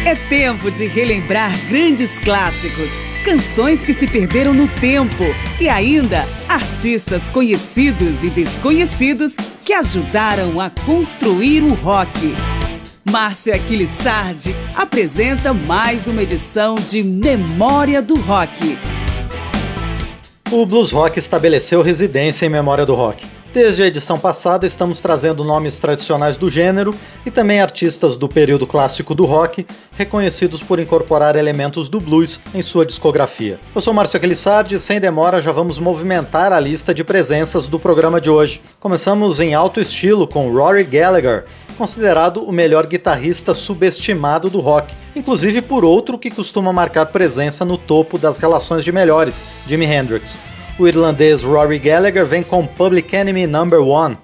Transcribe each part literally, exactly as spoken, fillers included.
É tempo de relembrar grandes clássicos, canções que se perderam no tempo e ainda artistas conhecidos e desconhecidos que ajudaram a construir o rock. Márcia Aquiles Sardi apresenta mais uma edição de Memória do Rock. O blues rock estabeleceu residência em Memória do Rock. Desde a edição passada, estamos trazendo nomes tradicionais do gênero e também artistas do período clássico do rock, reconhecidos por incorporar elementos do blues em sua discografia. Eu sou Márcio Aquiles Sardi e sem demora já vamos movimentar a lista de presenças do programa de hoje. Começamos em alto estilo com Rory Gallagher, considerado o melhor guitarrista subestimado do rock, inclusive por outro que costuma marcar presença no topo das relações de melhores, Jimi Hendrix. O irlandês Rory Gallagher vem com Public Enemy number one.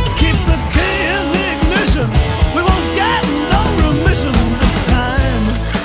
Keep the key in the ignition. We won't get no remission this time.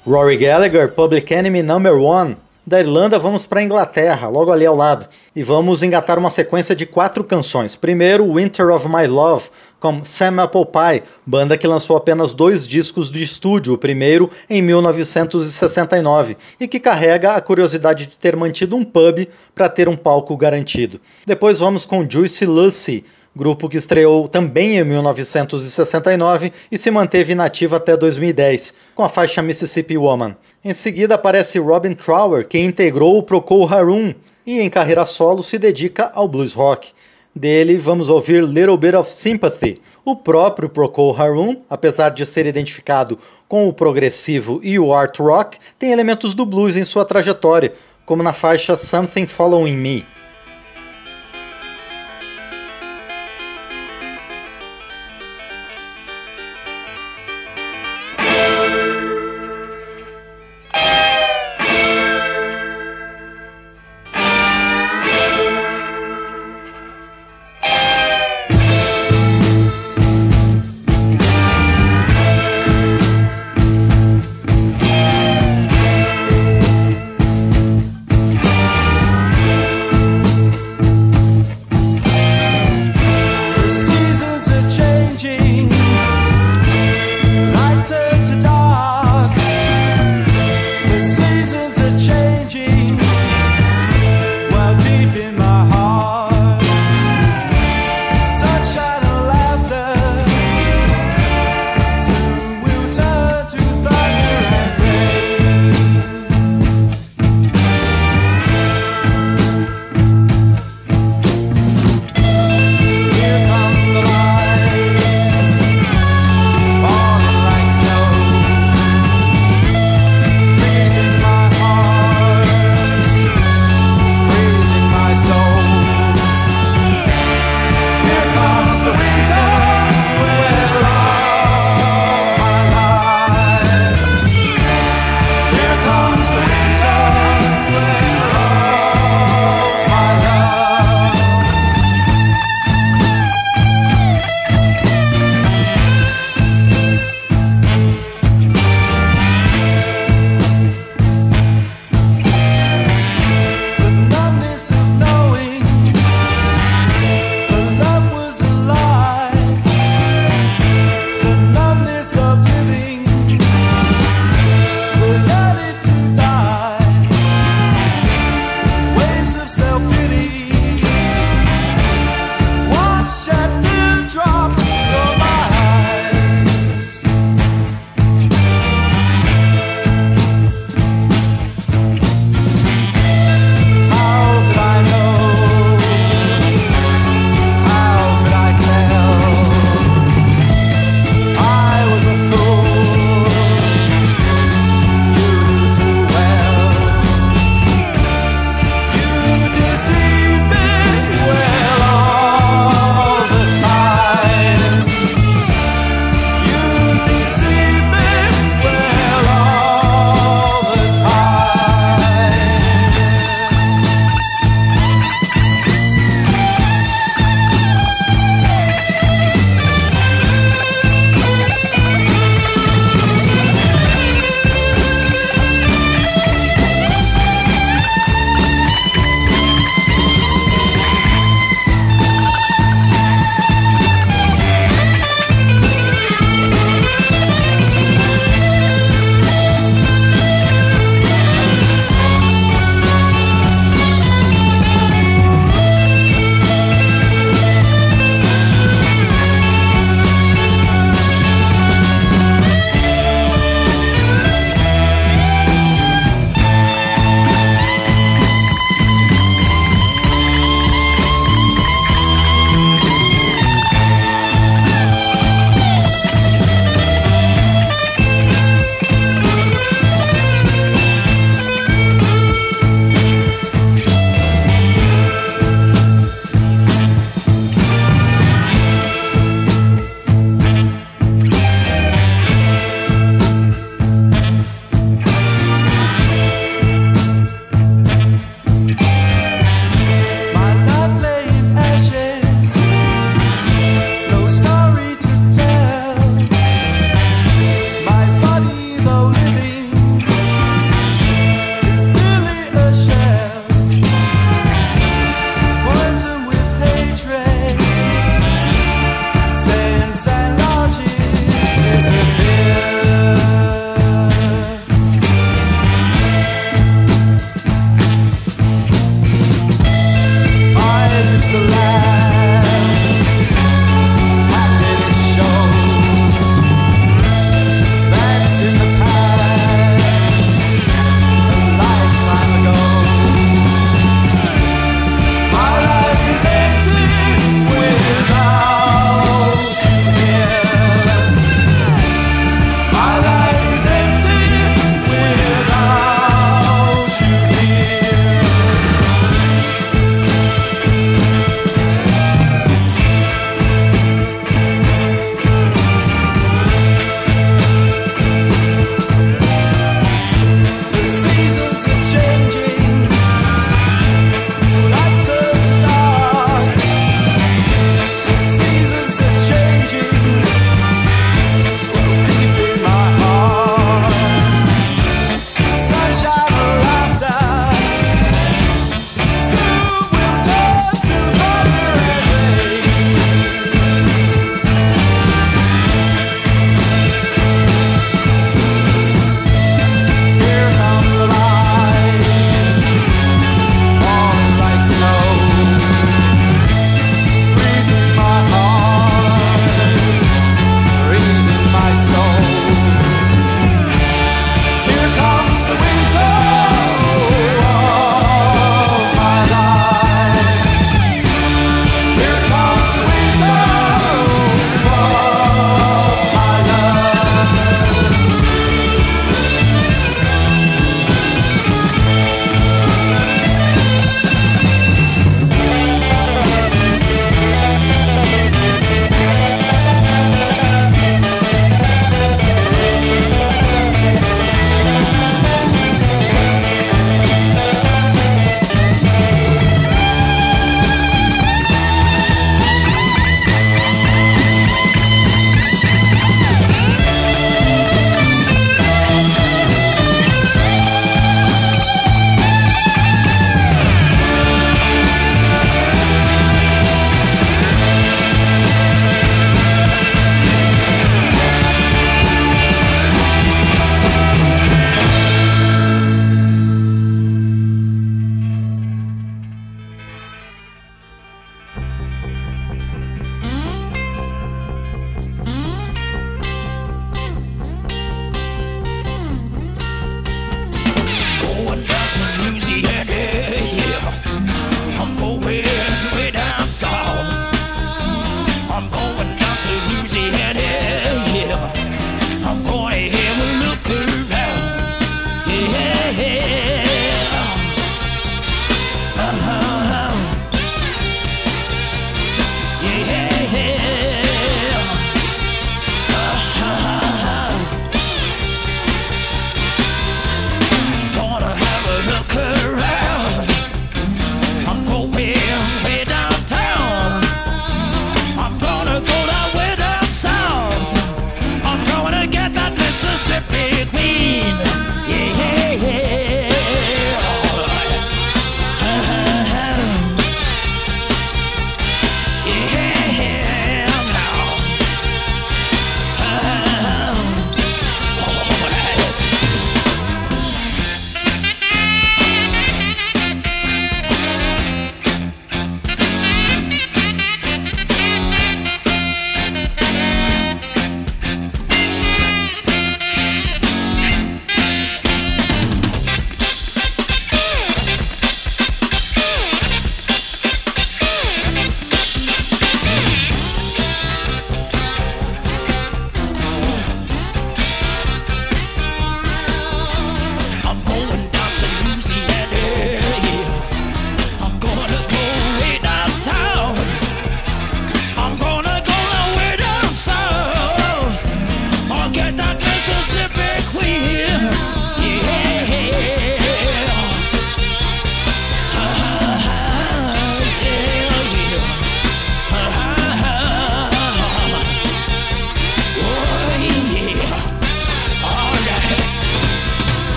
Rory Gallagher, Public Enemy Number One. Da Irlanda vamos para a Inglaterra, logo ali ao lado, e vamos engatar uma sequência de quatro canções. Primeiro, Winter of My Love, com Sam Apple Pie, banda que lançou apenas dois discos de estúdio, o primeiro em mil novecentos e sessenta e nove, e que carrega a curiosidade de ter mantido um pub para ter um palco garantido. Depois vamos com Juicy Lucy, grupo que estreou também em mil novecentos e sessenta e nove e se manteve inativo até dois mil e dez, com a faixa Mississippi Woman. Em seguida aparece Robin Trower, que integrou o Procol Harum e em carreira solo se dedica ao blues rock. Dele vamos ouvir Little Bit of Sympathy. O próprio Procol Harum, apesar de ser identificado com o progressivo e o art rock, tem elementos do blues em sua trajetória, como na faixa Something Following Me.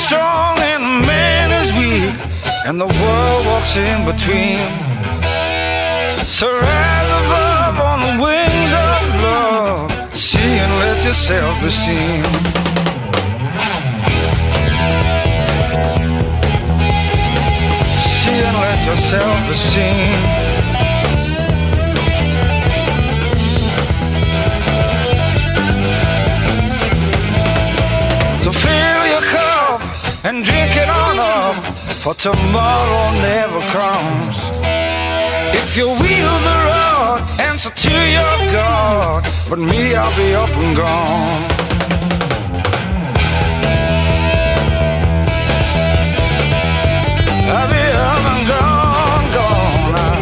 strong and the man is weak, and the world walks in between. So rise above on the wings of love, see and let yourself be seen. See and let yourself be seen. To fill your cup and drink it on up, for tomorrow never comes. If you wield the rod, answer to your God, but me, I'll be up and gone. I'll be up and gone, gone now.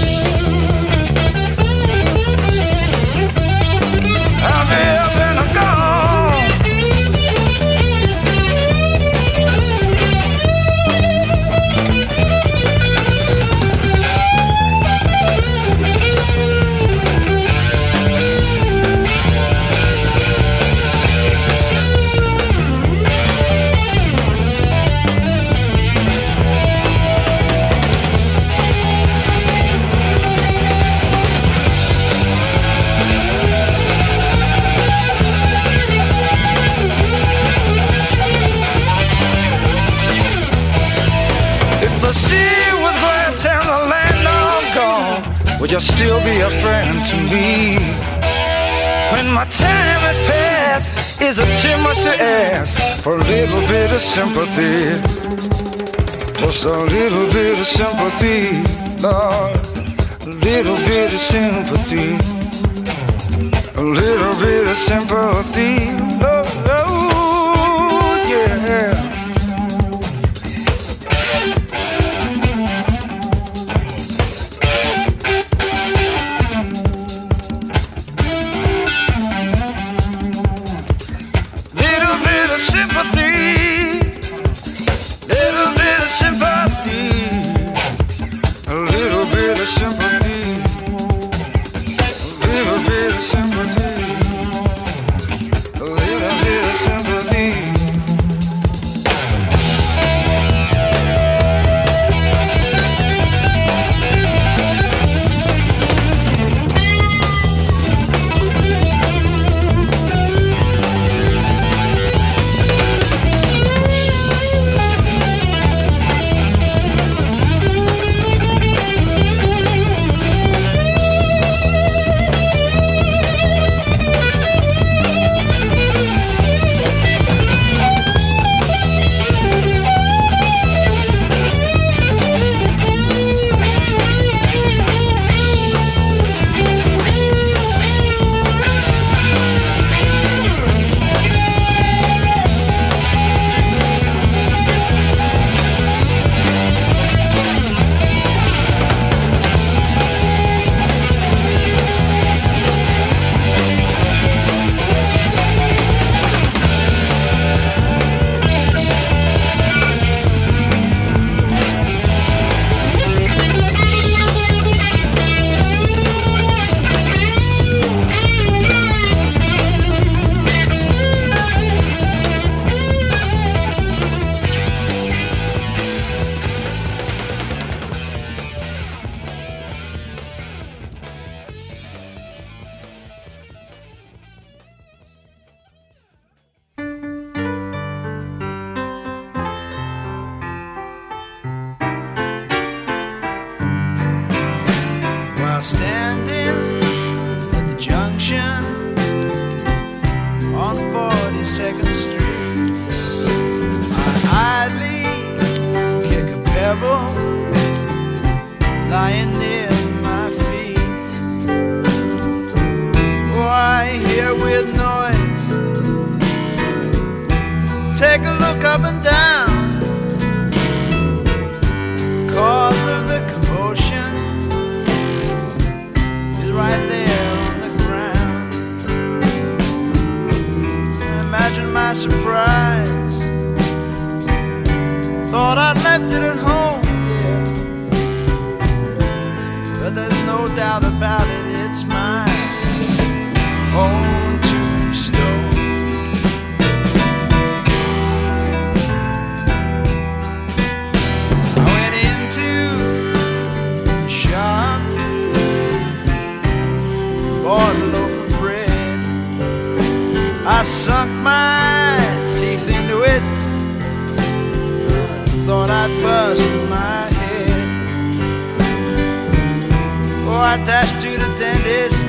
I'll be up and gone. The sea was glass and the land all gone, would you still be a friend to me? When my time has passed, is it too much to ask for a little bit of sympathy? Just a little bit of sympathy, Lord, a little bit of sympathy, a little bit of sympathy, oh, oh yeah. Sympathy, little bit of sympathy, a little bit of sympathy, a little bit of sympathy, a little bit of sympathy. Standing at the junction on forty-second Street, I idly kick a pebble lying near my feet. Oh, I hear a weird noise, take a look up and down, cause of the commotion right there on the ground. Imagine my surprise, thought I'd left it at home, yeah, but there's no doubt about it, it's my own tombstone. might bust my head. Oh, I dashed to the dentist.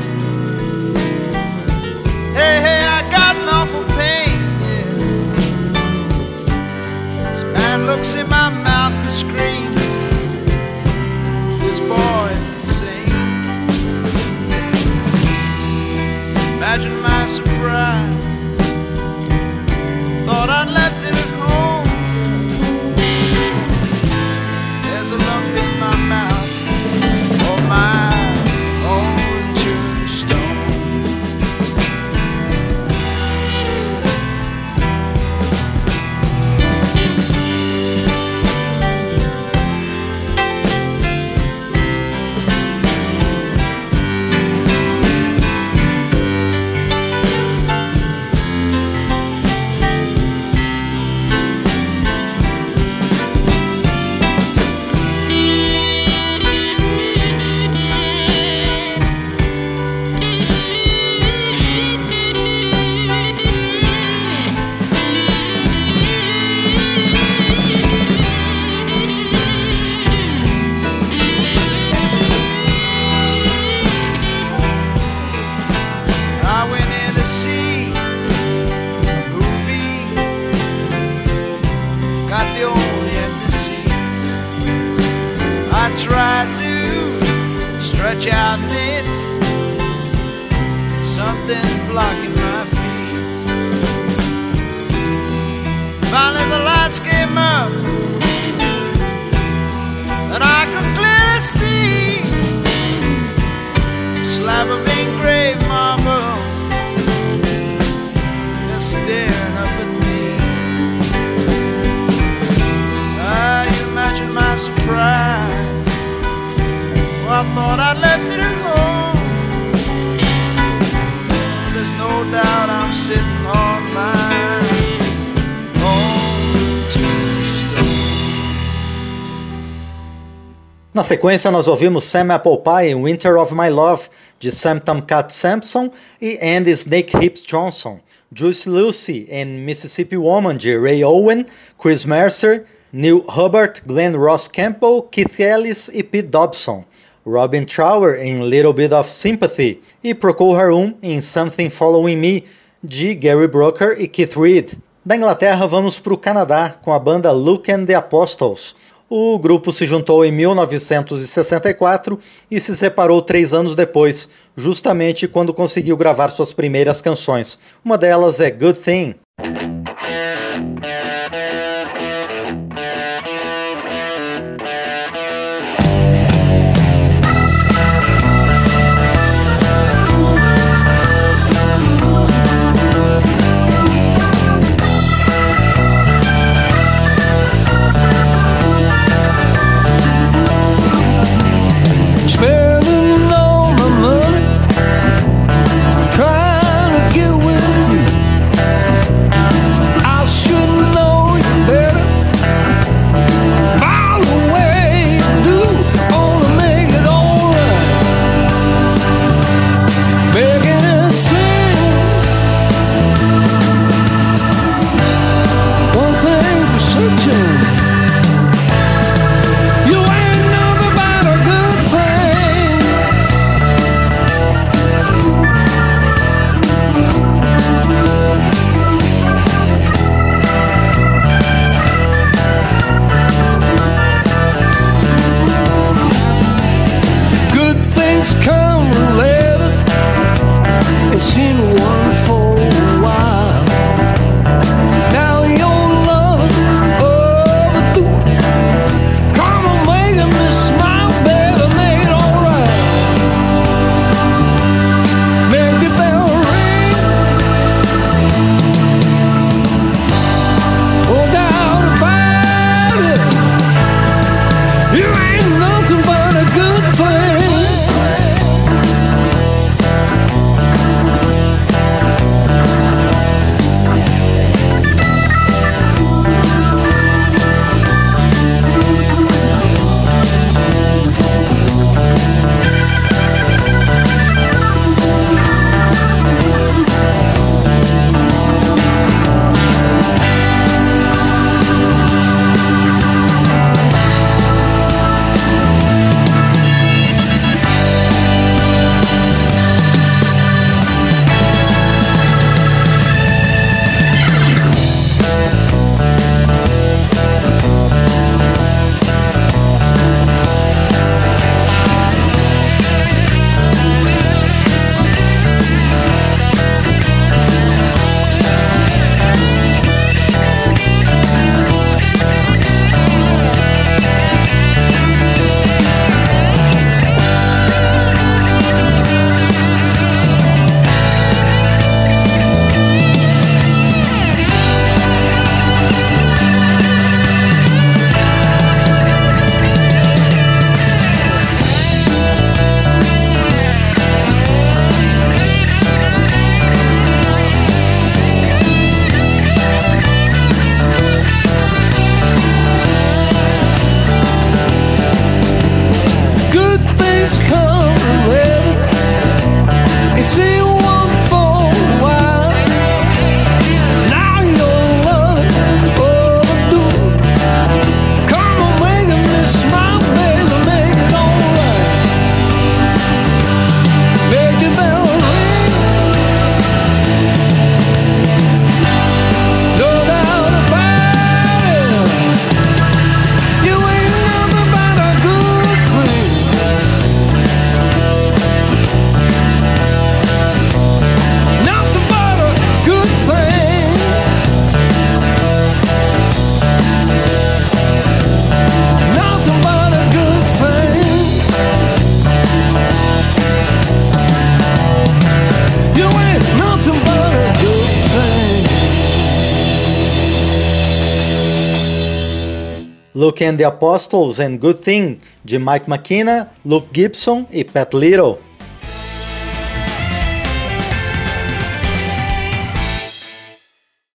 Hey, hey, I got an awful pain, yeah. This man looks in my mouth and screams, this boy is insane. Imagine my surprise. Thought I'd left it at home. There's a lump in my mouth, oh my own tombstone. Try to stretch out it, something blocking my feet. Finally the lights came up and I could clearly see a slab of engraved marble just staring up at me. Ah, you imagine my surprise. I thought I'd left it at home. There's no doubt I'm sitting on my own tombstone. Na sequência nós ouvimos Sam Apple Pie em Winter of My Love, de Sam Tomcat Sampson e Andy Snake Hips Johnson, Juicy Lucy em Mississippi Woman, de Ray Owen, Chris Mercer, Neil Hubbard, Glenn Ross Campbell, Keith Ellis e Pete Dobson, Robin Trower em Little Bit of Sympathy e Procol Harum em Something Following Me, de Gary Brooker e Keith Reed. Da Inglaterra vamos para o Canadá com a banda Luke and the Apostles. O grupo se juntou em mil novecentos e sessenta e quatro e se separou três anos depois, justamente quando conseguiu gravar suas primeiras canções. Uma delas é Good Thing. Luke and the Apostles and Good Thing, de Mike McKenna, Luke Gibson e Pat Little.